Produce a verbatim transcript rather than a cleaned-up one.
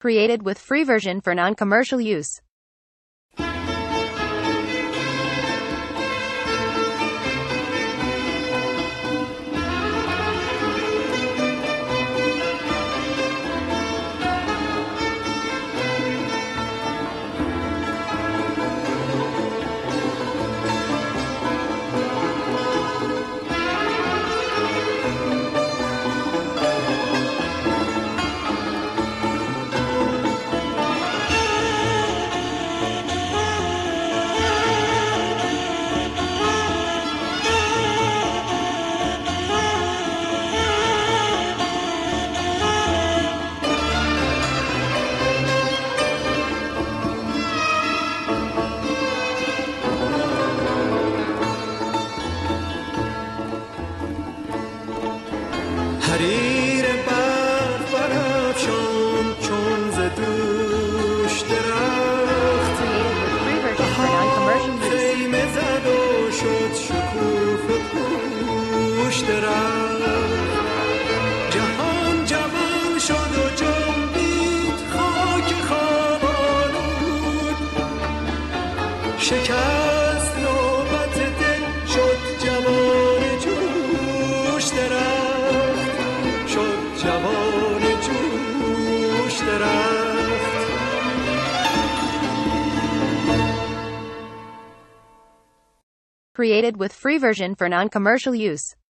Created with free version for non-commercial use. حریر برف برافشان چون ز دوش درختی خیمه زد و شد شکوفه پوش درخت جهان جوان شد و جنبید خاک خواب آلود شکست نوبت دل شد جوان جوش درخت جوان جوش درخت. Created with free version for non-commercial use.